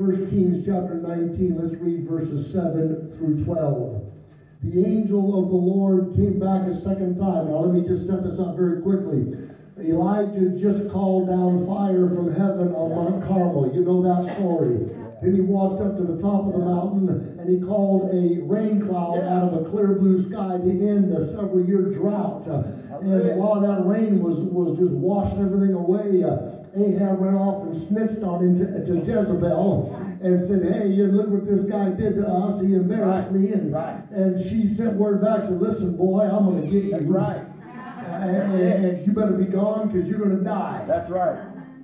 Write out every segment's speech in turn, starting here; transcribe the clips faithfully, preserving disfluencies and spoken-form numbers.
First Kings chapter nineteen. Let's read verses seven through twelve. The angel of the Lord came back a second time. Now let me just set this up very quickly. Elijah just called down fire from heaven on Mount Carmel. You know that story. Then he walked up to the top of the mountain and he called a rain cloud out of a clear blue sky to end a several year drought. And while that rain was, was just washing everything away, uh, Ahab ran off and snitched on him to, to Jezebel and said, hey, you look what this guy did to us. He embarrassed me. And, and she sent word back to, listen, boy, I'm going to get you. That's right. And, and, and you better be gone because you're going to die. That's right.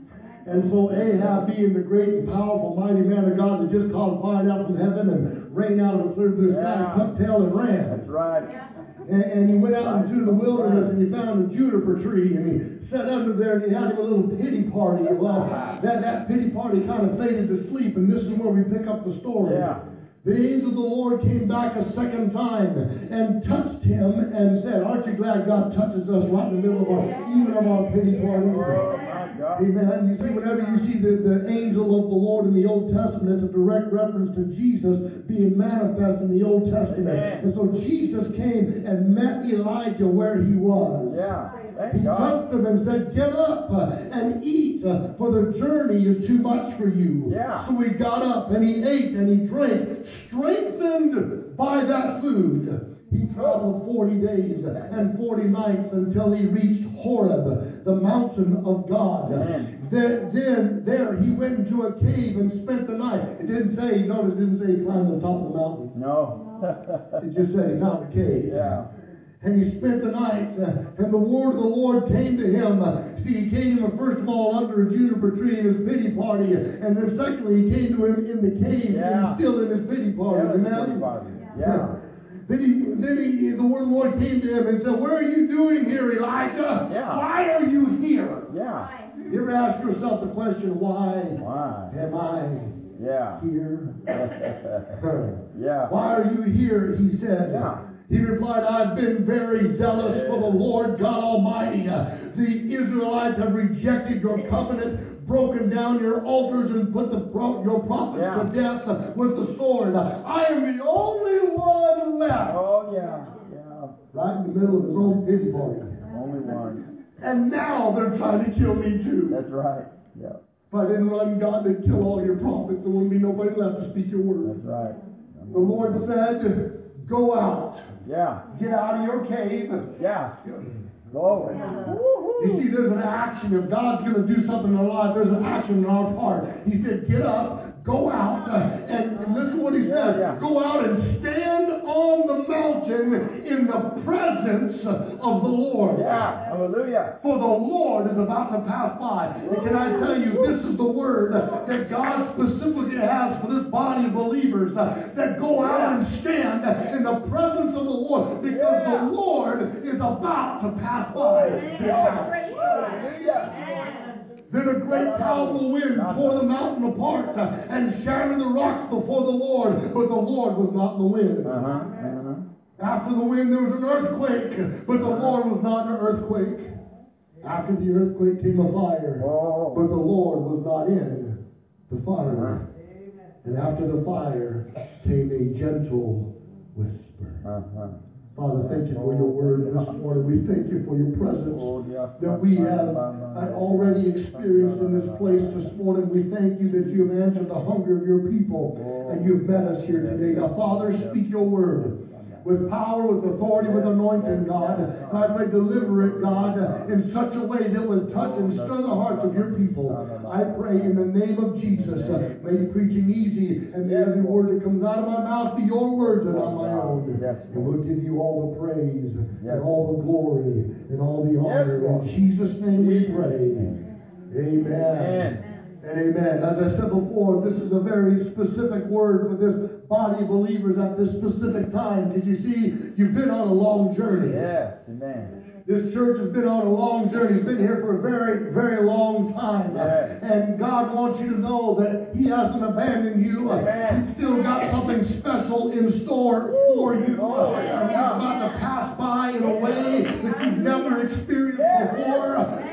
And so Ahab, being the great and powerful, mighty man of God that just called fire down from heaven and rained out of a clear blue sky, tucked tail and ran. That's right. And, and he went out into the wilderness and he found a juniper tree and he sat under there and he had him a little pity party. Well, that, that pity party kind of faded to sleep, and this is where we pick up the story. Yeah. The angel of the Lord came back a second time and touched him and said, aren't you glad God touches us right in the middle of our, even of our pity parties? Oh, my God. Amen. You see, whenever you see the, the angel of the Lord in the Old Testament, it's a direct reference to Jesus being manifest in the Old Testament. Amen. And so Jesus came and met Elijah where he was. Yeah. Thank He God. touched him and said, get up uh, and eat, uh, for the journey is too much for you. Yeah. So he got up and he ate and he drank, strengthened by that food. He traveled forty days and forty nights until he reached Horeb, the mountain of God. Amen. Then, then there he went into a cave and spent the night. It didn't say, notice it didn't say he climbed to the top of the mountain. No. It just said he found a cave. Yeah. And he spent the night, uh, and the word of the Lord came to him. Uh, see, he came to him first of all under a juniper tree in his pity party, and then secondly, he came to him in the cave, Yeah. and he's still in his pity party. Yeah, Amen? yeah. Then, he, then he, the word of the Lord came to him and said, what are you doing here, Elijah? Yeah. Why are you here? Yeah. You ever ask yourself the question, why Why? am I Yeah. here? Yeah. Why are you here? He said. Yeah. He replied, I've been very zealous for the Lord God Almighty. Uh, the Israelites have rejected your covenant, broken down your altars, and put the pro- your prophets Yeah. to death uh, with the sword. Uh, I am the only one left. Oh, yeah. Yeah. Right in the middle of his own pity party. Only one. And now they're trying to kill me too. That's right. Yeah. If I didn't run God, they'd kill all your prophets. There wouldn't be nobody left to speak your word. That's right. The Lord said, go out. Yeah. Get out of your cave. Yeah. Glory. You see, there's an action. If God's going to do something in our life, there's an action in our part. He said, get up, go out, uh, and, and listen to what he Yeah, said. yeah. Go out and stand on the mountain in the presence of the Lord. Yeah. Hallelujah. For the Lord is about to pass by. And can I tell you, this is the word that God specifically has for this body of believers, uh, that go out and stand in the presence of the Lord, because Yeah. the Lord is about to pass by. Hallelujah. Then a great powerful wind tore the mountain apart uh, and shattered the rocks before the Lord, but the Lord was not in the wind. Uh-huh. Uh-huh. After the wind there was an earthquake, but the Lord was not in an earthquake. After the earthquake came a fire, Oh. but the Lord was not in the fire. And after the fire came a gentle whisper. Uh-huh. Father, thank you for your word this morning. We thank you for your presence Oh, yes. that we have uh, already experienced in this place this morning. We thank you that you have answered the hunger of your people and you've met us here today. Now, Father, speak your word with power, with authority, with anointing, God. And I pray, deliver it, God, in such a way that will touch and stir the hearts of your people. I pray in the name of Jesus, uh, may preaching easy, and may every word that comes out of my mouth be your words and not my own. And we'll give you all the praise and all the glory and all the honor. In Jesus' name we pray. Amen. And amen. As I said before, this is a very specific word for this body of believers at this specific time. Because you see, you've been on a long journey. Yes. Amen. This church has been on a long journey. It's been here for a very, very long time. Yes. And God wants you to know that He hasn't abandoned you. Amen. He's still got something special in store for you. Oh, And He's about to pass by in a way that you've never experienced before. So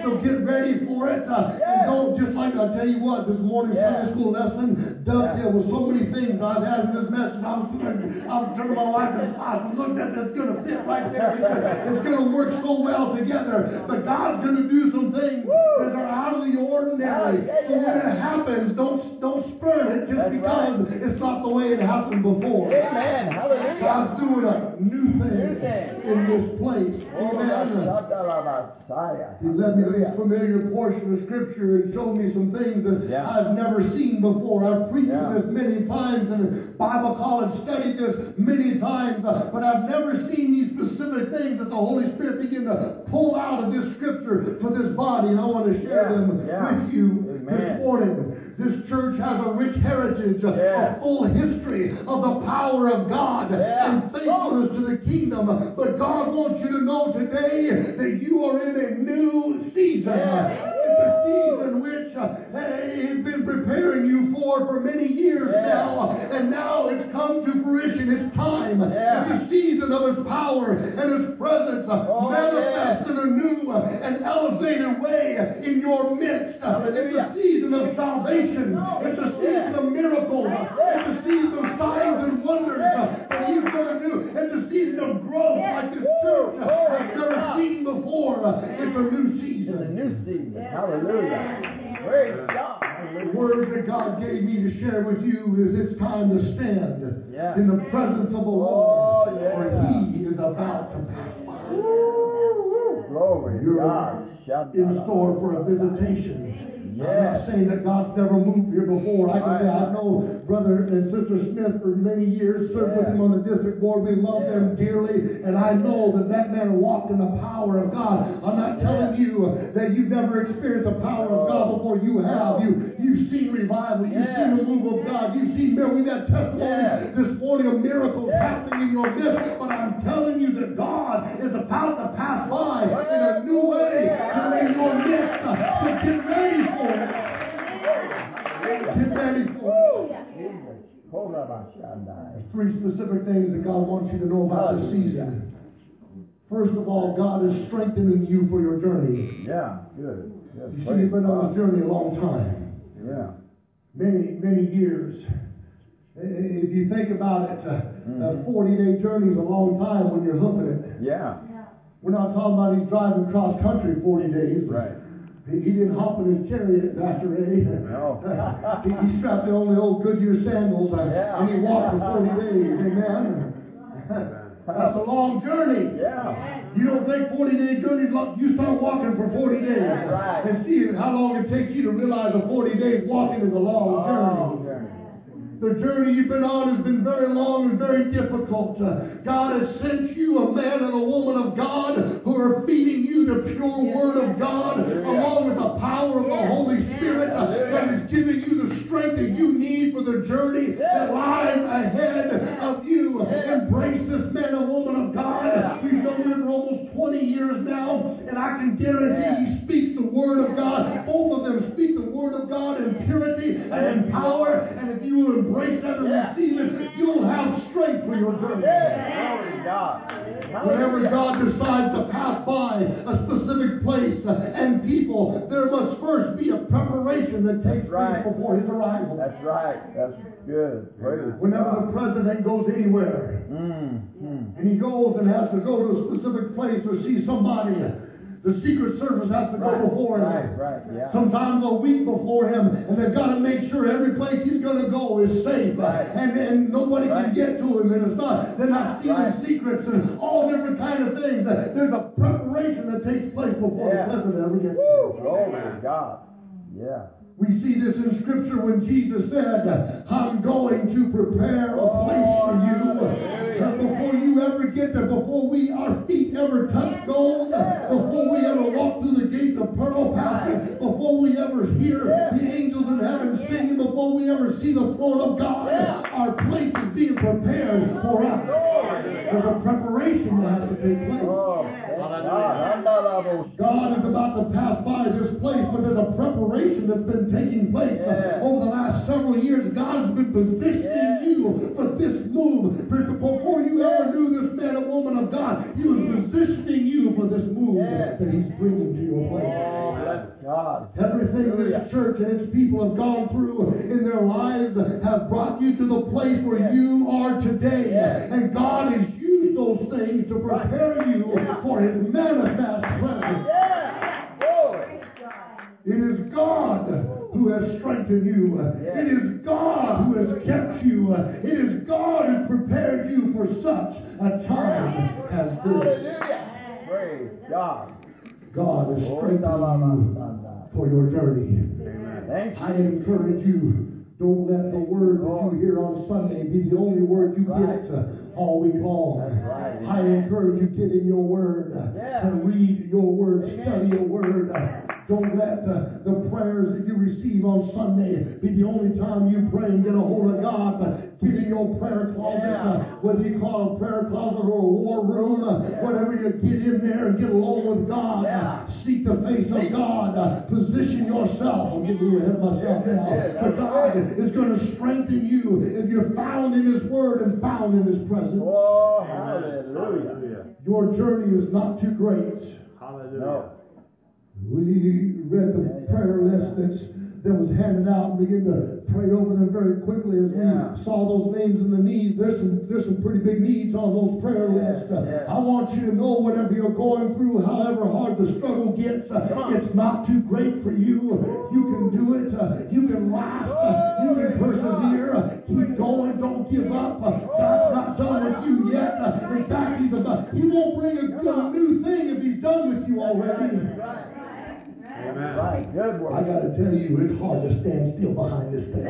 So get ready for it. Uh, Yes. And don't just like, I'll tell you what, this morning's Yeah. Sunday school lesson dovetailed with so many things I've had in this message. I was, I was turning my wife and I was looking at this, it's going to fit right there. It's gonna- It's going to work so well together. But God's going to do some things that are out of the ordinary. Yeah, yeah, So when yeah. it happens, don't, don't spurn it just That's because right. it's not the way it happened before. Amen. Hallelujah. God's doing a new thing New thing. in this place. Oh, Amen. Messiah. He led me to this familiar portion of Scripture and showed me some things that Yeah. I've never seen before. I've preached Yeah. this many times and Bible college studied this many times, uh, but I've never seen these specific things that the Holy Spirit begin to pull out of this Scripture for this body, and I want to share Yeah. them Yeah. with you Amen. this morning. This church has a rich heritage, a, Yeah. a full history of the power of God Yeah. and faithfulness to the kingdom. But God wants you to know today that you are in a new season. Yeah. It's a season which uh, He's been preparing you for for many years Yeah. now. And now it's come to fruition. It's time. Yeah. It's a season of His power and His presence uh, Oh, manifest in a new uh, and elevated way in your midst. Uh, It's Hallelujah. a season of salvation. It's a season of miracles. It's a season of signs and wonders uh, that He's going to do. It's a season of growth like this church uh, has never seen before. Uh, It's a new It's a season. new season. Hallelujah. Praise God. The word that God gave me to share with you is it's time to stand Yeah. in the presence of the Oh, Lord, yeah. for He is about to pass by. Glory to You're God. in store for a visitation. I'm Yes. not saying that God's never moved here before. I can say I know Brother and Sister Smith for many years, served with Yeah. him on the district board. We love Yeah. them dearly, and I know that that man walked in the power of God. I'm not telling you that you've never experienced the power of God before. You have. You, you've seen revival. You've Yeah. seen the move of God. You've seen miracles. We've had testimonies Yeah. this morning of miracles Yeah. happening in your midst. But I'm telling you that God is about to pass by in a new way in your midst. So get ready for it. Get ready for it. Three specific things that God wants you to know about this season. First of all, God is strengthening you for your journey. Yeah, good. good. You see, you've been on this journey a long time. Yeah. Many, many years. If you think about it, Mm-hmm. a forty-day journey is a long time when you're hoofing it. Yeah. We're not talking about he's driving cross country forty days. Right. He, he didn't hop in his chariot, Pastor Ray. No. he, he strapped the only old Goodyear sandals uh, Yeah. and he walked for forty days. Amen. That's a long journey. Yeah. You don't think forty-day journey is long. You start walking for forty days. That's right. And see how long it takes you to realize a forty days walking is a long Oh, journey. journey. The journey you've been on has been very long and very difficult. Uh, God has sent you a man and a woman of God who are feeding you the pure Word of God along with the power of the Holy Spirit uh, that is giving you the strength that you need for the journey that lies ahead of you. Embrace this man and woman of God. We've known him for almost twenty years now, and I can guarantee he speaks the Word of God. Both of them speak the Word of God in purity and in power, and if you will embrace that and Yeah. receive it, you'll have strength for your journey. Glory to God. Whenever God decides to pass by a specific place and people, there must first be a preparation that takes That's right. place before His arrival. That's right. That's good. Praise Whenever the God. president goes anywhere, Mm, mm. and he goes and has to go to a specific place or see somebody, the Secret Service has to go Right, before him. right, right, yeah. Sometimes a week before him, and they've got to make sure every place he's going to go is safe, Right. and and nobody Right. can get to him, and it's not they're not stealing Right. secrets and all different kind of things. There's a preparation that takes place before Yeah. the president ever gets Woo, there. glory to God. Yeah. We see this in Scripture when Jesus said, "I'm going to prepare a place for you." And before you ever get there, before we our feet ever touch gold, before we ever walk through the gates of pearl, Pastor, before we ever hear the angels in heaven singing, before we ever see the throne of God, our place is being prepared for us. There's a preparation that has to take place. Oh, God. God is about to pass by this place, but there's a preparation that's been taking place Yeah. over the last several years. God has been positioning Yeah. you for this move. Before you ever knew this man or woman of God, He was positioning you for this move Yeah. that He's bringing to your place. Oh, God. Everything Hallelujah. this church and its people have gone through in their lives have brought you to the place where Yes. you are today. Yes. And God has used those things to prepare you Yeah. for His manifest presence. Yeah. Glory. It is God who has strengthened you. Yes. It is God who has kept you. It is God who prepared you for such a time as this. Hallelujah. Praise God. God has Oh, strengthened you for your journey. Thank I you. encourage you, don't let the word that you hear on Sunday be the only word you Right. get uh, all week long. That's right. I encourage you, get in your word uh, Yeah. and read your word, Amen. study your word. Uh, Don't let uh, the prayers that you receive on Sunday be the only time you pray and get a hold of God. Uh, get in your prayer closet, Yeah. uh, whether you call it a prayer closet or a war room, uh, Yeah. whatever you get in there and get along with God. Yeah. Uh, seek the face of God. Uh, position yourself. I'm getting a little ahead of myself Yeah, now. yeah, But that's God right. is going to strengthen you if you're found in His Word and found in His presence. Oh, hallelujah. Your journey is not too great. No. We read the prayer list that's, that was handed out and began to pray over them very quickly as Yeah. we saw those names and the needs. There's some, there's some pretty big needs on those prayer lists. Uh, Yeah. I want you to know whatever you're going through, however hard the struggle gets, uh, it's not too great for you. You can do it. Uh, you can laugh. Uh, you can persevere. Uh, keep going. Don't give up. Uh, God's not done with you yet. Uh, in fact, he's about, He won't bring a, a new thing if He's done with you already. Amen. Right. Good word. I got to tell you, it's hard to stand still behind this thing.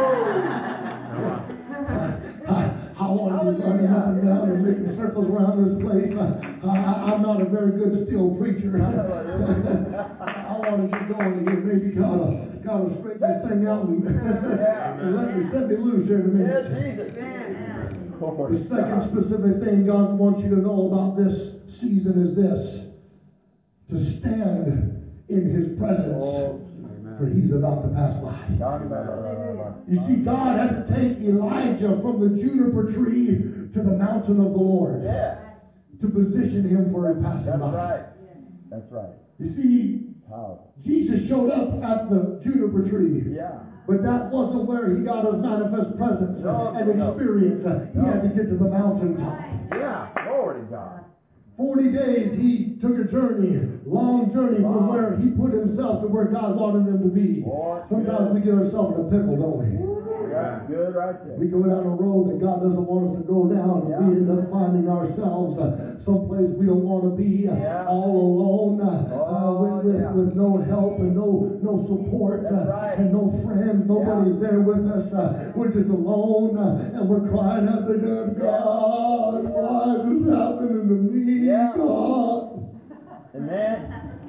I, I want to be running up and down and making circles around this place. I, I, I'm not a very good still preacher. I want to get going again. Maybe God will, God will straighten this thing out and, and let me set me loose here in a minute. Yeah, Jesus. The second specific thing God wants you to know about this season is this: to stand in His presence, Oh, for He's about to pass by. You see, God had to take Elijah from the juniper tree to the mountain of the Lord Yeah. to position him for his passing That's by. right. That's right. You see, Powerful. Jesus showed up at the juniper tree. Yeah. But that wasn't where He got His manifest presence No, and no. experience. He No. had to get to the mountaintop. Yeah. Glory to God. Forty days He took a journey, long journey from Wow. where He put Himself to where God wanted Him to be. Boy, Sometimes we get ourselves in a pickle, don't we? Yeah. Good right there. We go down a road that God doesn't want us to go down, and Yeah. we end up finding ourselves uh, someplace we don't want to be, uh, Yeah. all alone, uh, uh, Oh, with, with, yeah. with no help and no no support, That's uh, right. and no friends. Nobody's there with us. Uh, we're just alone, uh, and we're crying out to God, God, why is this happening to me, Yeah. God? Amen.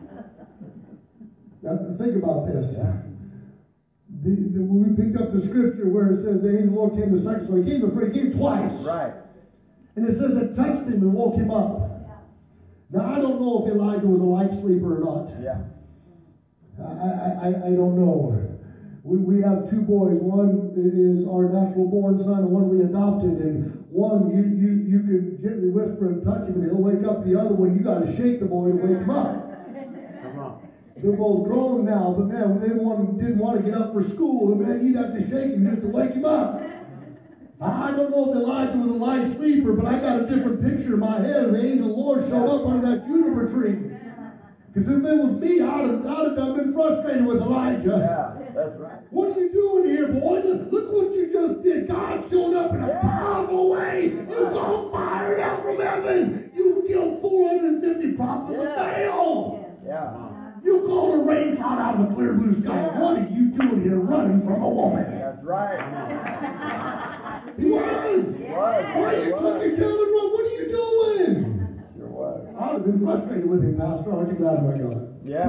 Now, think about this. Yeah. The, the, when we picked up the scripture where it says the angel of the Lord came the second, so He came the first, He came twice. Right. And it says it touched him and woke him up. Now, I don't know if Elijah was a light sleeper or not. Yeah. I, I, I don't know. We, we have two boys. One is our natural born son, and one we adopted. And one, you, you, you can gently whisper and touch him, and he'll wake up. The other one, you got to shake the boy to wake him up. Come on. They're both grown now, but man, when they want, didn't want to get up for school, and man, you'd have to shake him just to wake him up. I don't know if Elijah was a light sleeper, but I got a different picture in my head. The angel of the Lord showed up under that juniper tree. Because if it was me, I'd have, I'd have been frustrated with Elijah. Yeah, that's right. What are you doing here, boy? Look what you just did. God showed up in a powerful way. You go fired out from heaven. You killed four hundred fifty prophets of Baal. Yeah. You called a rain cloud out of a clear blue sky. Yeah. What are you doing here running from a woman? That's right. He was. Was. Why you Was. took your tail and run? What are you doing? Sure was. I would have been frustrated with him, Pastor. Aren't you glad, my God? Yeah.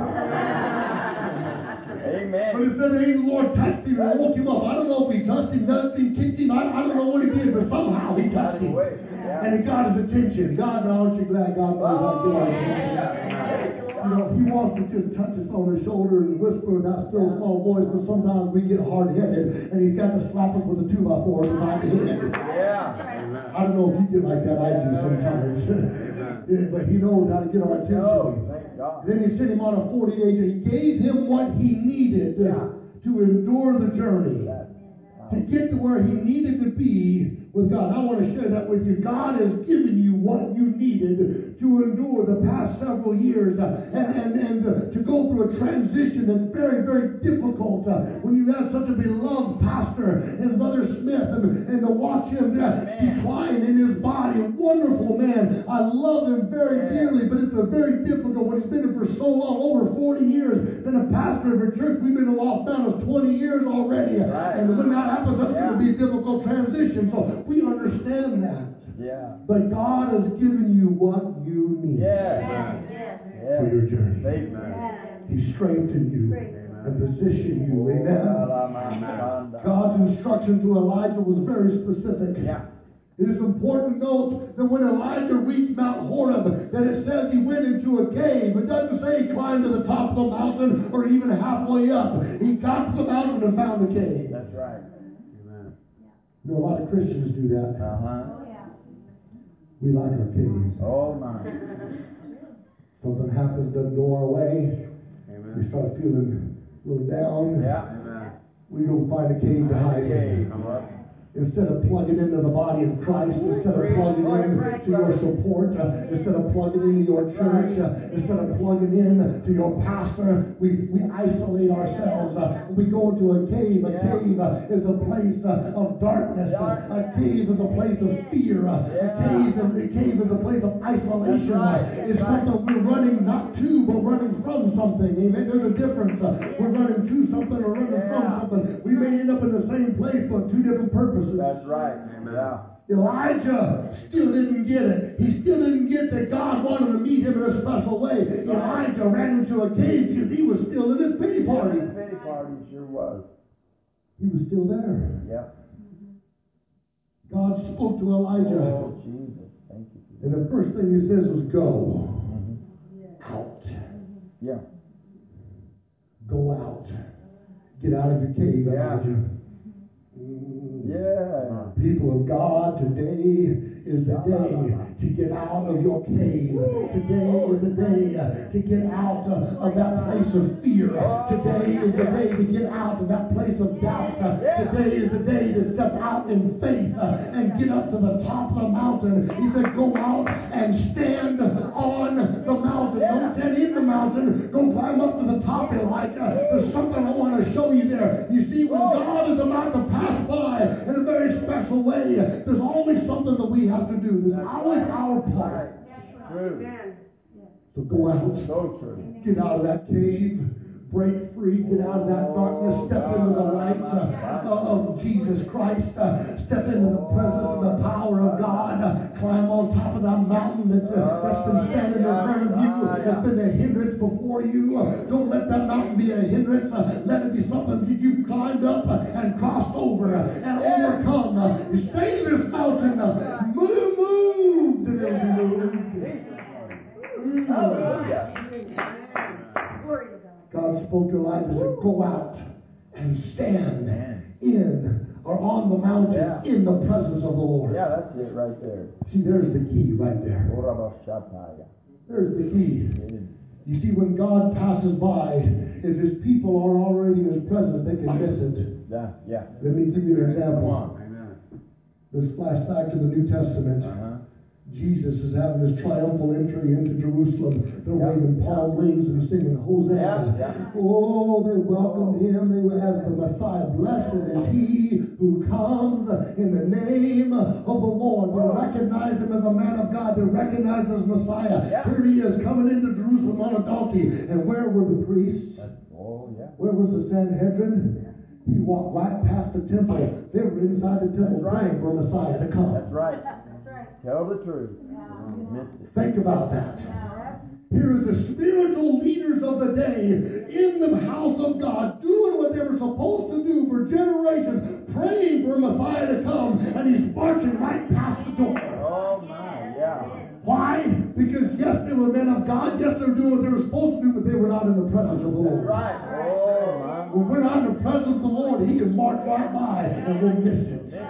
Amen. But it said the angel of the Lord touched him and woke him up. I don't know if he touched him, nudged him, kicked him. I, I don't know what he did, but somehow he touched him. Yeah. And it got his attention. God, aren't you glad God knows how to get our attention? You know, He wants to just touch us on the shoulder and whisper in that still small voice, but sometimes we get hard-headed, and He's got to slap us with a two by four behind the head. Yeah. I don't know if you get like that. I do sometimes. Yeah, but He knows how to get our attention. No. Thank you. God. Then he sent him on a forty-day journey. He gave him what he needed Yeah. to endure the journey, That- to get to where he needed to be with God. I want to share that with you. God has given you what you needed to endure the past several years uh, and, and, and uh, to go through a transition that's very, very difficult uh, when you have such a beloved pastor and Brother Smith and, and to watch him uh, decline in his body. A wonderful man. I love him very dearly, but it's a very difficult when he's been here for so long, over forty years, been a pastor of a church. We've been in Los Banos twenty years already. Right. And when that happens, that's Yeah. going to be a difficult transition. So we understand that. Yeah. But God has given you what you need Yes. for Yes. your journey. Amen. He strengthened you and positioned you. Oh, Amen. Amen. God's instruction to Elijah was very specific. Yeah. It is important to note that when Elijah reached Mount Horeb, that it says he went into a cave. It doesn't say he climbed to the top of the mountain or even halfway up. He got to the mountain and found the cave. That's right. Amen. You know, a lot of Christians do that. Uh-huh. We like our caves. Oh, my. Something happens, doesn't go our way. We Amen. start feeling a little down. Yeah. Amen. We go find a cave to hide Okay. in. Come on. Instead of plugging into the body of Christ, instead of plugging into your support, uh, instead of plugging into your church, uh, instead of plugging in to your pastor, we, we isolate ourselves. Uh, we go into a cave. A cave uh, is a place uh, of darkness. Uh, a cave is a place of fear. Uh, a cave is a cave is a place of isolation. Uh, it's something we're running not to, but running from something. Amen. There's a difference. Uh, we're running to something or running from something. We may end up in the same place, but two different purposes. That's right. Yeah. Elijah still didn't get it. He still didn't get that God wanted to meet him in a special way. Elijah ran into a cave because he was still in his pity party. The pity party sure was. He was still there. Yep. God spoke to Elijah. Oh, Jesus. Thank you. And the first thing he says was, go Mm-hmm. out. Yeah. Go out. Get out of your cave, Yeah. Elijah. Yeah. People of God, today is the day to get out of your cave. Today is the day to get out of that place of fear. Today is the day to get out of that place of doubt. Today is the day to step out in faith and get up to the top of the mountain. He said, go out and stand on the mountain. Don't stand in the mountain. Go climb up to the top of it. Like, uh, there's something I want to show you there. You see, when God is about to pass by in a very special way, there's always something that we have to do. There's always our part. True. So go out. So true. Get out of that cave. Break free. Get out of that darkness. Step into the light uh, of Jesus Christ. Uh, step into the presence and the power of God. Uh, climb on top of that mountain that's, uh, that's been standing in front of you. That's been a hindrance before you. Uh, don't let that mountain be a hindrance. Uh, let it be something that you've climbed up uh, and crossed over uh, and overcome. Uh, you stay in this mountain. Uh, move, move. And it'll be moved. Hallelujah. God spoke to Elijah and said, go out and stand in or on the mountain Yeah. in the presence of the Lord. Yeah, that's it right there. See, there's the key right there. Orabashataya. There's the key. You see, when God passes by, if his people are already in his presence, they can miss it. Yeah, yeah. Let me give you an example. Amen. Let's flash back to the New Testament. Uh-huh. Jesus is having his triumphal entry into Jerusalem. They're Yeah. waving palm leaves and singing Hosanna. Yeah, yeah. Oh, they welcomed him. They were as the Messiah. Blessed is he who comes in the name of the Lord. They recognize him as a man of God. They recognize him as Messiah. Yeah. Here he is coming into Jerusalem on a donkey. And where were the priests? Oh, yeah. Where was the Sanhedrin? He walked right past the temple. They were inside the temple That's right. praying for Messiah to come. That's right. Tell the truth. Missed it. Think about that. Here is the spiritual leaders of the day in the house of God doing what they were supposed to do for generations, praying for Messiah to come, and he's marching right past the door. Oh, my, yeah. Why? Because yes, they were men of God. Yes, they were doing what they were supposed to do, but they were not in the presence of the Lord. Right. Oh, my. When we're not in the presence of the Lord, he can march right by and we'll miss it.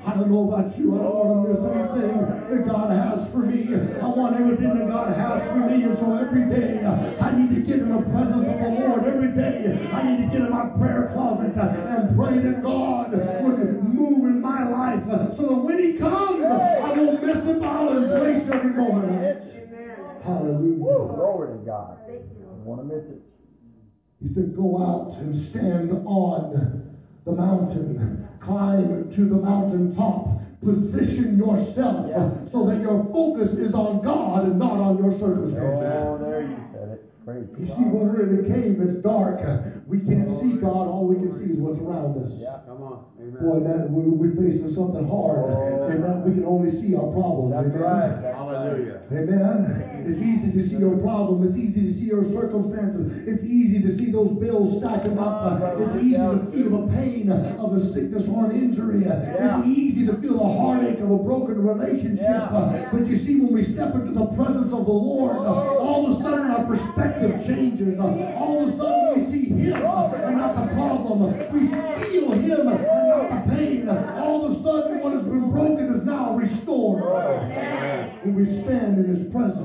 I don't know about you. I don't want to miss anything that God has for me. I want everything that God has for me. And so every day uh, I need to get in the presence of the Lord. Every day I need to get in my prayer closet uh, and pray that God would move in my life uh, so that when He comes, I won't miss Him. I'll embrace every moment. Hallelujah. Glory to God. I don't want to miss it. He said, go out and stand on the mountain. Climb to the mountaintop. Position yourself Yeah. so that your focus is on God and not on your circumstances. Oh, there you said it. Praise You God. see, when we're in a cave, it's dark. We can't see God. All we can see is what's around us. Yeah, come on. Amen. Boy, man, we, we're facing something hard. Oh. Amen. We can only see our problems. That's Amen. right. That's Hallelujah. Amen. It's easy to see your problem. It's easy to see your circumstances. It's easy to see those bills stacking up. It's easy to feel the pain of a sickness or an injury. It's easy to feel the heartache of a broken relationship. Yeah. But you see, when we step into the presence of the Lord, all of a sudden our perspective changes. All of a sudden we see Him and not the problem. We feel Him and not the pain. All of a sudden what has been broken is now restored. When we stand in His presence.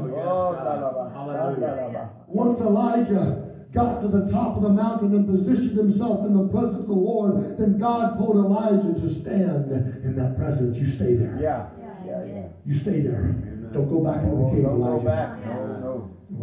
Hallelujah. Once Elijah got to the top of the mountain and positioned himself in the presence of the Lord, then God told Elijah to stand in that presence. You stay there. Yeah. Yeah, yeah. You stay there. Don't go back into the Oh, cave, don't go Elijah. back. No, no.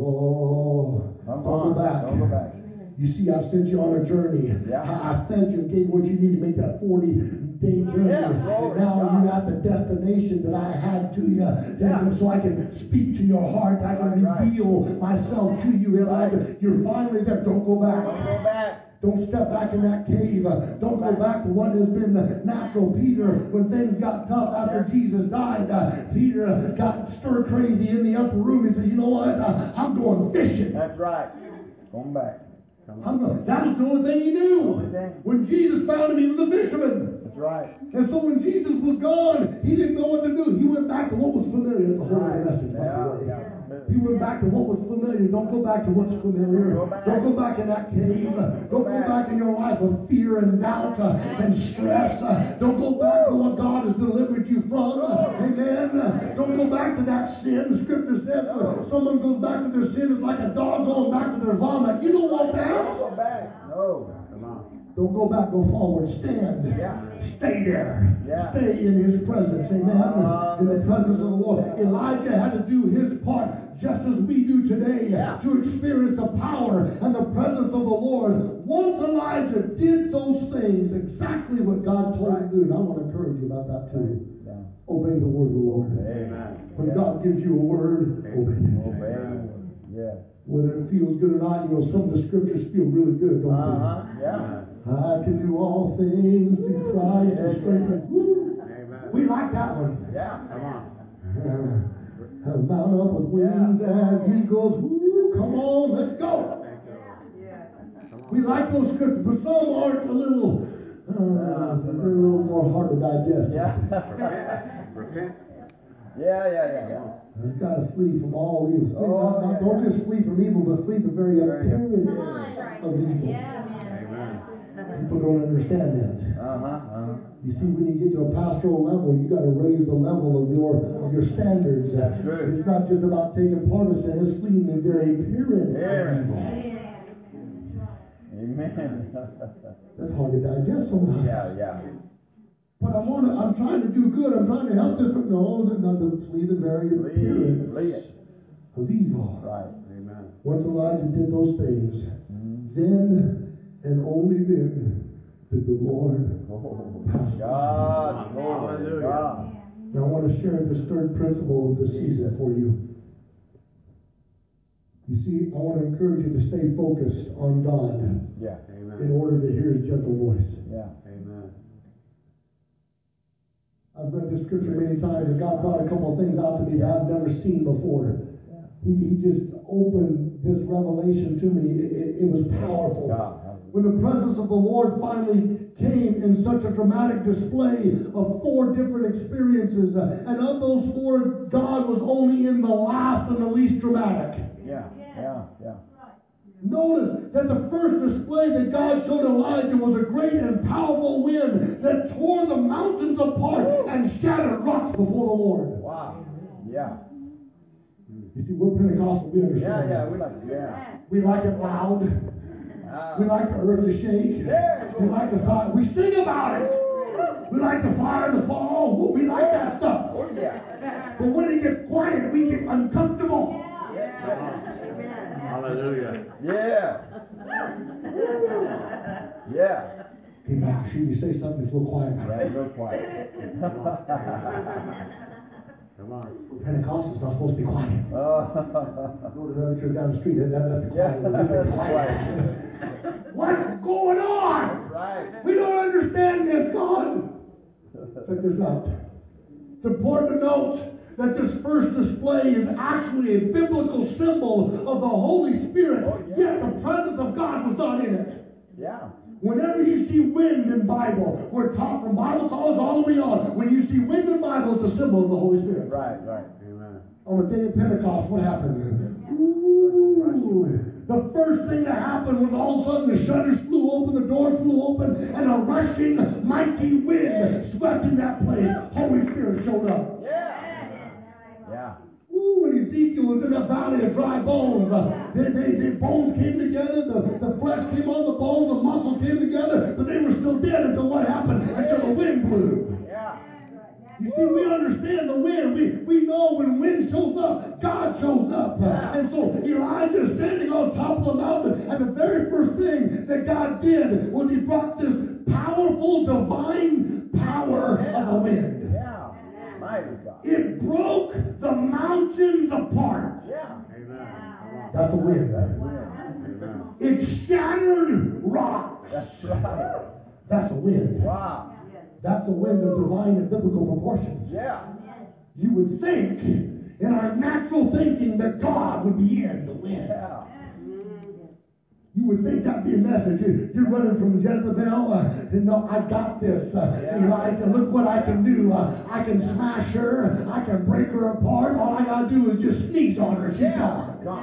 Oh, Come don't on. go back. Don't go back. You see, I've sent you on a journey. Yeah. I, I fed you and gave what you need to make that forty-day journey. Yeah, and glory now to you're God. at the destination that I had to you. Yeah. So I can speak to your heart. I can Right, right. reveal myself to you, Elijah. You're finally there. Don't go back. Don't go back. Don't step back in that cave. Don't go back to what has been natural. Peter, when things got tough after Jesus died, uh, Peter got stir crazy in the upper room. He said, you know what? Uh, I'm going fishing. That's right. Going back. I'm going. That was the only thing he knew. Only thing. When Jesus found him, he was a fisherman. That's right. And so when Jesus was gone, he didn't know what to do. He went back to what was familiar. That's the whole Right. message, by the Yeah, way. yeah. He went back to what was familiar. Don't go back to what's familiar. Go back. Don't go back in that cave. Don't go back. back in your life of fear and doubt uh, and stress. Uh, don't go back to what God has delivered you from. Uh, amen. Uh, don't go back to that sin. The scripture says uh, someone goes back to their sin is like a dog going back to their vomit. You don't want that. Don't go back. No. Come on. Don't go back, go forward. Stand. Yeah. Stay there. Yeah. Stay in His presence. Amen. Uh, in the presence of the Lord. Elijah had to do his part just as we do today Yeah. to experience the power and the presence of the Lord. Once Elijah did those things, exactly what God told him to do. And I want to encourage you about that too. Yeah. Obey the word of the Lord. Amen. When Yeah. God gives you a word, obey it. Obey. Yeah. Whether it feels good or not, you know, some of the scriptures feel really good, don't Uh-huh. they? Yeah. I can do all things through Christ who strengthens. Woo! Amen. We like that one. Yeah. Come on. Uh, mount up with wings as eagles. Woo! Come on, let's go. Thank you. Come on. We like those scriptures, but some aren't a little, uh, they're a little more hard to digest. Yeah. Repent. Repent. Yeah, yeah, yeah, yeah. You've got to flee from all evil. Flee, Oh, not, not, yeah, don't yeah. just flee from evil, but flee the very Very appearance appearance. of evil. Amen. People don't understand that. Uh-huh. Uh-huh. You see, when you get to a pastoral level, you got to raise the level of your of your standards. That's true. It's not just about taking part of sin; it's fleeing the very appearance of Appearance. evil. Amen. That's hard to digest sometimes. Yeah, yeah. But I want to. I'm trying to do good. I'm trying to help this. But no, they're not to flee the very Flee, appearance flee it. of evil. Right. Amen. Once Elijah did those things, Mm. then and only then did the Lord. Oh, God. Glory to Hallelujah. God. Now I want to share this third principle of the season for you. You see, I want to encourage you to stay focused on God Yeah. in Amen. order to hear His gentle voice. Yeah. Amen. I've read this scripture many times, and God brought a couple of things out to me that I've never seen before. He, he just opened this revelation to me. It, it, it was powerful. God. When the presence of the Lord finally came in such a dramatic display of four different experiences, uh, and of those four, God was only in the last and the least dramatic. Yeah. Yeah. Yeah. Notice that the first display that God showed Elijah was a great and powerful wind that tore the mountains apart and before the Lord. Wow. Yeah. You see, we're Pentecostal. We understand. Yeah, yeah, that. we like, yeah. We like it loud. Ah. We like the earth to shake. Yeah. We like the fire. We sing about it. We like the fire to fall. We like that stuff. Oh, yeah. But when it gets quiet, we get uncomfortable. Hallelujah. Yeah. Yeah. Hey, Max, should you say something that's a little quiet? Yeah, real quiet. Come on. Pentecost is not supposed to be quiet. Oh. Go to another church down the street. That, that's the Yeah, quiet. that's quiet. quiet. What's going on? That's right. We don't understand this, God. Check this out. It's important to note that this first display is actually a biblical symbol of the Holy Spirit, Oh, yeah. yet the presence of God was not in it. Yeah. Whenever you see wind in Bible, we're taught from Bible scholars all the way on. When you see wind in Bible, it's a symbol of the Holy Spirit. Right, right. Amen. On the day of Pentecost, what happened? Ooh. The first thing that happened was all of a sudden the shutters flew open, the doors flew open, and a rushing, mighty wind swept in that place. Holy Spirit showed up. Yeah. Yeah. Ooh, when Ezekiel was in that valley of dry bones, uh, they, they, the bones came together, the, the flesh came on the bones, the muscle came together, but they were still dead until what happened? Until the wind blew. Yeah. You see, we understand the wind. We, we know when wind shows up, God shows up. Yeah. And so Elijah is standing on top of the mountain, and the very first thing that God did was he brought this powerful, divine power Yeah. of the wind. Yeah. Mighty God. It broke the mountains apart. Yeah. Amen. Come on. That's the wind. That's it. Amen. It shattered rocks. That's right. That's a wind. Wow. That's a wind of divine and biblical proportions. Yeah. You would think, in our natural thinking, that God would be in the wind. Yeah. You would think that'd be a message. You- You're running from Jezebel. Uh, you know, I got this. Uh, Yeah. Elijah, look what I can do. Uh, I can smash her. I can break her apart. All I got to do is just sneeze on her. She's gone. God.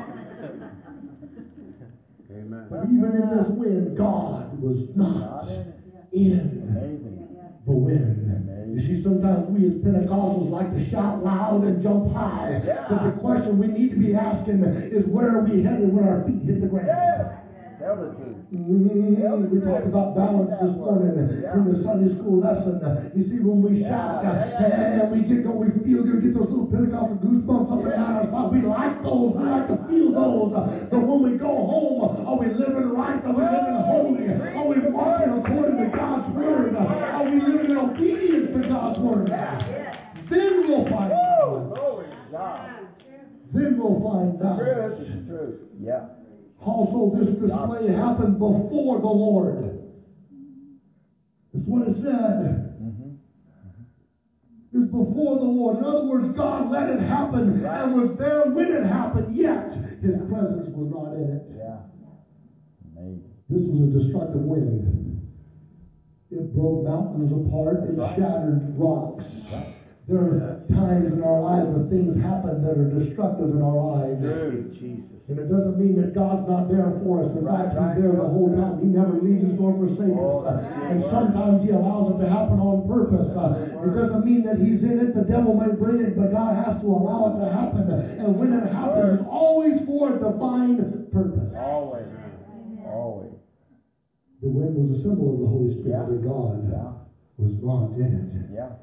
Amen. But even in this wind, God was not God in it. in Amazing. the wind. You see, sometimes we as Pentecostals like to shout loud and jump high. Yeah. But the question we need to be asking is, where are we headed when our feet hit the ground? Yeah. Tell the truth. Mm, we talked about balance this morning in the Sunday school lesson. You see, when we shout Yeah, yeah, yeah. and we get, we feel good, get those little Pentecostal goosebumps up and down our spine. We like those. We like to feel those. But when we go home, are we living right? Are we living holy? Are we walking according to God's word? Are we living in obedience to God's word? Then we'll find balance. Glory to God. Then we'll find balance. Truth is truth. Yeah. Also, this display happened before the Lord. That's what it said. Mm-hmm. It was before the Lord. In other words, God let it happen and was there when it happened, yet His presence was not in it. Yeah. Amazing. This was a destructive wind. It broke mountains apart. It Right. shattered rocks. Right. There are times in our lives when things happen that are destructive in our lives. True. Jesus. And it doesn't mean that God's not there for us. In Right, fact, right. He's there the whole time. He never leaves us nor forsakes Oh, us. that's And good. sometimes He allows it to happen on purpose. Uh, it doesn't mean that He's in it. The devil may bring it, but God has to allow it to happen. And when it happens, it's always for a divine purpose. Always. Always. The wind was a symbol of the Holy Spirit, Yeah. but God Yeah. was not in it. Yeah.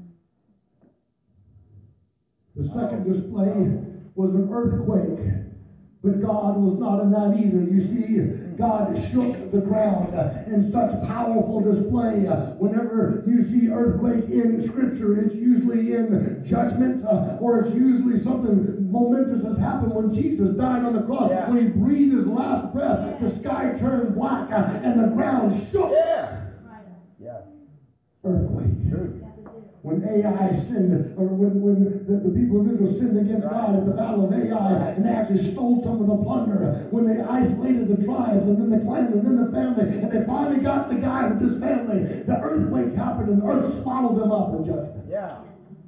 The second display was an earthquake, but God was not in that either. You see, God shook the ground uh, in such powerful display. Uh, whenever you see earthquake in Scripture, it's usually in judgment, uh, or it's usually something momentous has happened. When Jesus died on the cross, Yeah. when He breathed His last breath, the sky turned black uh, and the ground shook. Yeah. Yeah. Earthquake. True. When Ai sinned, or when, when the, the people of Israel sinned against God at the battle of Ai, and they actually stole some of the plunder, when they isolated the tribes, and then the clan, and then the family, and they finally got the guy with his family, the earthquake happened, and the earth swallowed them up in judgment. Yeah.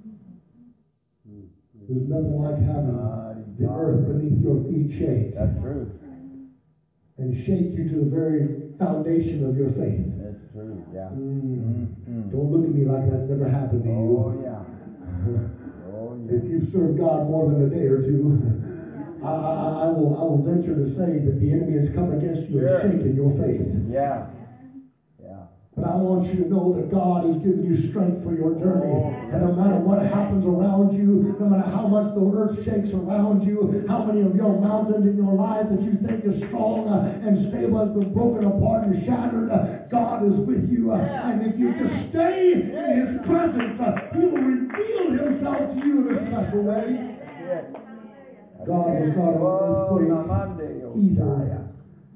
There's nothing like having the earth beneath your feet shake, That's true. and shake you to the very foundation of your faith. That's true. Yeah. Mm. Mm. Don't look at me like that's never happened to you. Oh, yeah. Oh, If you've served God more than a day or two, I, I, I will I will venture to say that the enemy has come against you Sure. and shaken your faith. Yeah. Yeah. But I want you to know that God has given you strength for your journey. Oh, And no matter what happens around you, no matter how much the earth shakes around you, how many of your mountains in your life that you think is strong uh, and stable has been broken apart and shattered, uh, God is with you. Uh, and if you just stay in His presence, uh, He will reveal Himself to you in a special way. Yes. God was not an Oh, earthquake Namande, oh, either. Shia.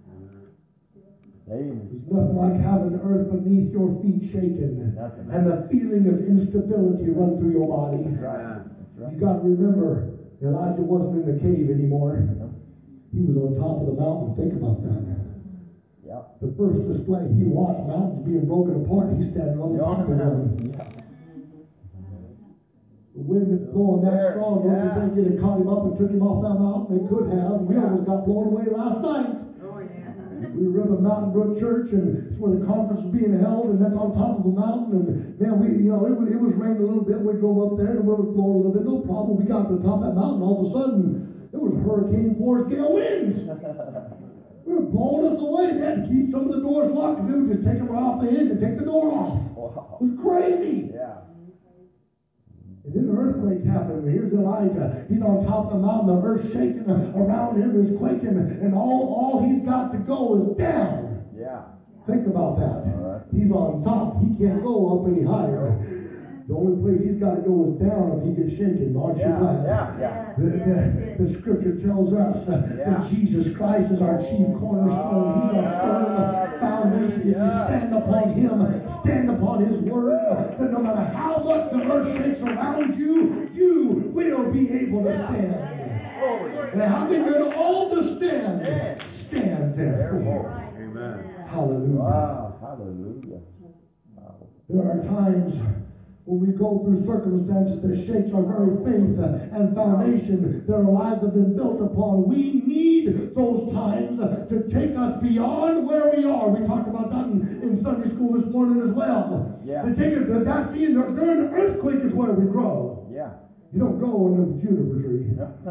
Amen. There's nothing like having the earth beneath your feet shaken Nothing. and the feeling of instability run through your body. That's right. That's right. You got to remember, Elijah wasn't in the cave anymore. He was on top of the mountain. Think about that. Yep. The first display, he watched mountains being broken apart. He's standing on the top of one. Yeah. The wind is blowing that strong. Don't you think it had caught him up and took him off that mountain? It could have. We almost got blown away last night. We were up at Mountain Brook Church, and it's where the conference was being held, and that's on top of a mountain. And man, we, you know, it was, it was raining a little bit. We drove up there, and the wind was blowing a little bit. No problem. We got to the top of that mountain. All of a sudden, there was hurricane force gale winds. We were blowing us away. They had to keep some of the doors locked. They would just take them right off the hinge and take the door off. Wow. It was crazy. Yeah. And then the earthquake happened. Here's Elijah. He's on top of the mountain. The earth's shaking around him. It's quaking. And all, all he's got to go is down. Yeah. Think about that. All right. He's on top. He can't go up any higher. The only place he's got to go is down if he gets shaken. Aren't you Yeah. glad? Yeah. Yeah. The, the, the scripture tells us uh, Yeah. that Jesus Christ is our chief cornerstone. He's our firm foundation. If you Yeah. stand upon Him, stand upon His word, that no matter how much the earth shakes around you, you will be able to stand. And how many are all to stand? Stand therefore. Amen. Hallelujah. Wow. Hallelujah. Wow. There are times when we go through circumstances that shakes our very faith and foundation that our lives have been built upon. We need those times to take us beyond where we are. We talked about that in, in Sunday school this morning as well. Yeah. To take us, that's the, during the earthquake is where we grow. Yeah. You don't grow under the juniper tree.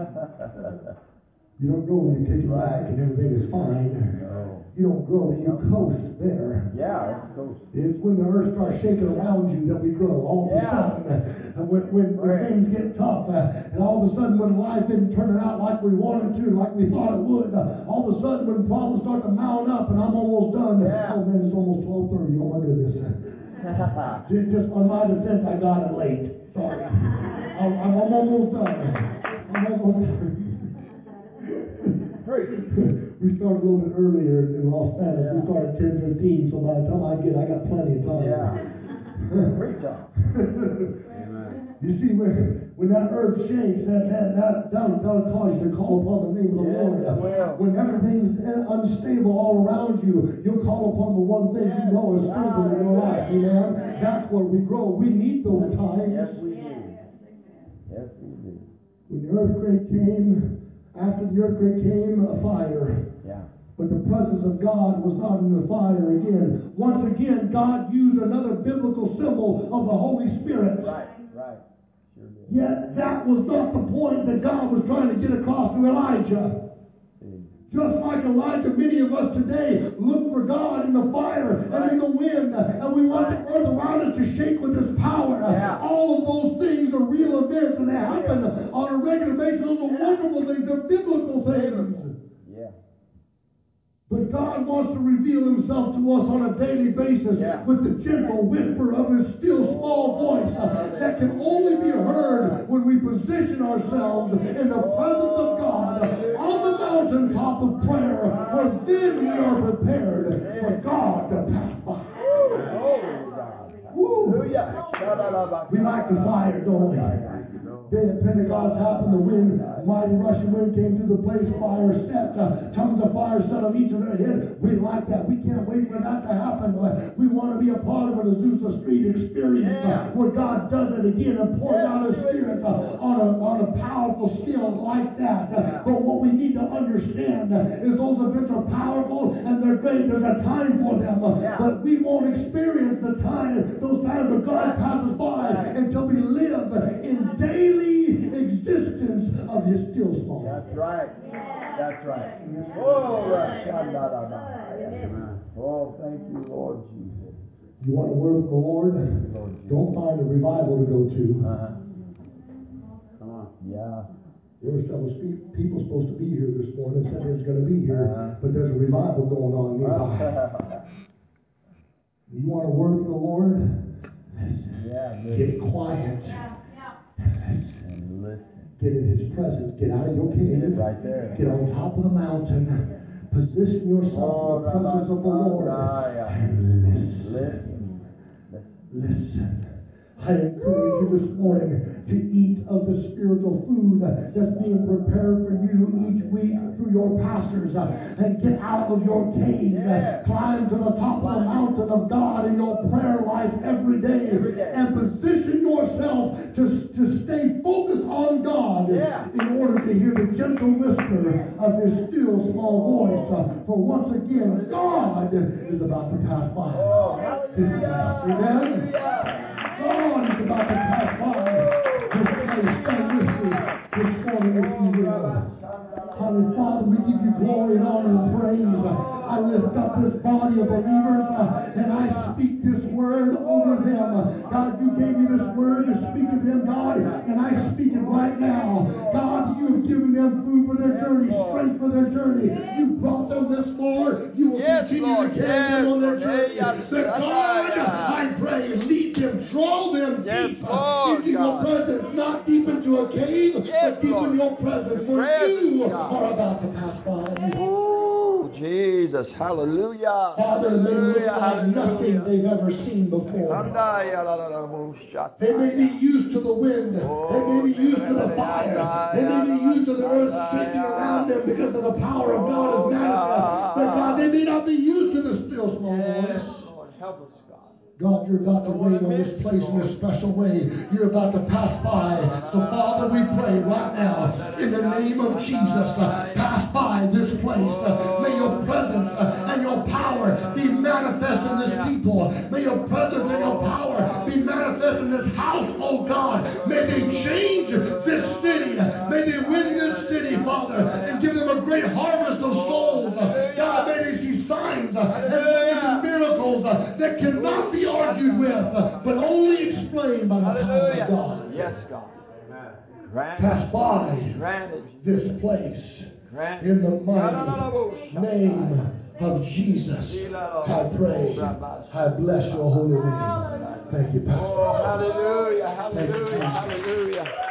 You don't grow when you're kicking Right. back and everything is fine. No. You don't grow, you coast there. Yeah. It's cool. It's when the earth starts shaking around you that we grow. All of Yeah. a sudden, uh, when, when, when Right. things get tough, uh, and all of a sudden when life isn't turning out like we wanted to, like we thought it would, uh, all of a sudden when problems start to mount up and I'm almost done, Yeah. oh man, it's almost twelve thirty. Oh my goodness. just, just on my defense, I got it late. Sorry. I'm, I'm, I'm almost done. I'm almost done. We started a little bit earlier in Los Angeles. Yeah. We started ten fifteen, so by the time I get, I got plenty of time. Yeah. Preach on. Amen. You see, when, when that earth shakes, that, that, that, that'll, that'll cause you to call upon the name of the Yes, Lord. it will. When everything's unstable all around you, you'll call upon the one thing you know is stable in your life. Amen? That's where we grow. We need those times. Yes, we do. Yes, we do. When the earthquake came, after the earthquake came a fire. Yeah. But the presence of God was not in the fire again. Once again, God used another biblical symbol of the Holy Spirit. Right. Right. Sure did. Yet that was not the point that God was trying to get across to Elijah. See. Just like Elijah, many of us today look for God in the fire and in the wind, and we want the earth around us to shake with His power. Yeah. All of those things are real events, and they happen on a regular basis. Those are wonderful things. They're biblical things. Yeah. But God wants to reveal Himself to us on a daily basis Yeah. with the gentle whisper of His still small voice uh, that can only be heard when we position ourselves in the presence of God uh, on the mountaintop of prayer, where then we are prepared for God to pass by. Glory to God. Woo. Hallelujah. We like the fire, don't we? Day of Pentecost happened, the wind, mighty rushing wind came through the place, fire stepped, uh, tongues of fire set on each of their head. We like that. We can't wait for that to happen. Uh, we want to be a part of an Azusa Street experience uh, where God does it again and pours out His Spirit uh, on, a, on a powerful scale like that. Uh, but what we need to understand uh, is those events are powerful and they're great. There's a time for them. Uh, but we won't experience the time, those times that God passes by until we live in daily existence of His still small. That's right. That's right. Oh, Rashandarabahaya. Oh, thank you, Lord Jesus. You want to work with the Lord? Don't find a revival to go to. Uh-huh. Come on. Yeah. There were several spe- people supposed to be here this morning, said they was going to be here, Uh-huh. but there's a revival going on nearby. You want to work with the Lord? Yeah, Get quiet. and listen. Get in His presence. Get out of your cave. Right there. Get on top of the mountain. Position yourself in the presence of the Lord. And listen. Listen. Listen. I encourage you this morning to eat of the spiritual food that's being prepared for you each week through your pastors, and get out of your cave. Yeah. Climb to the top of the mountain of God in your prayer life every day, Every day. and position yourself to, to stay focused on God Yeah. in order to hear the gentle whisper of His still small voice. Uh, for once again, God is about to pass by. Oh, hallelujah. Amen. God is about to pass by this place. Stand with me this morning if you will. Holy Father, we give you glory and honor and praise. I lift up this body of believers uh, and I speak this word over them. God, you gave me this word to speak to them, God, and I speak it right now. God, you have given them food for their journey, strength for their journey. You brought them this far. You will Yes, continue Lord. to carry them Yes, on their Lord. journey. Yes, But God, I pray, lead them, draw them Yes, deep Lord, into your God. presence, not deep into a cave, Yes, but deep Lord. in your presence, Your where presence, you God. are about to pass by. Oh, Jesus. Hallelujah. Father, they look Hallelujah. like nothing Hallelujah. they've ever seen before. Andaya la la la mo shata. They may be used to the wind. Oh, They may be used to the fire. They may be used to the earth shaking around them because of the power of God is Oh, manifest. God. But God, they may not be used to the still small Yes, voice. Lord. Help us, God. God, you're about to Don't wanna reign on this miss, place in a Lord. special way. You're about to pass by. So, Father, we pray right now, in the name of Jesus, uh, pass by this place. Uh, may your presence uh, and your power be manifest in this people. May your presence and your power be manifest in this house, oh God. May they change this city. May they win this city, Father, and give them a great harvest of souls. Uh, God, may they see signs uh, and wonders and miracles uh, that cannot be argued with, uh, but only explained by the power of God. Yes, God. Grant Pass by Granted. this place Granted. in the mighty name of Jesus. I pray. I bless your holy name. Thank you, Pastor. Oh, hallelujah, Thank you, hallelujah, Jesus. hallelujah.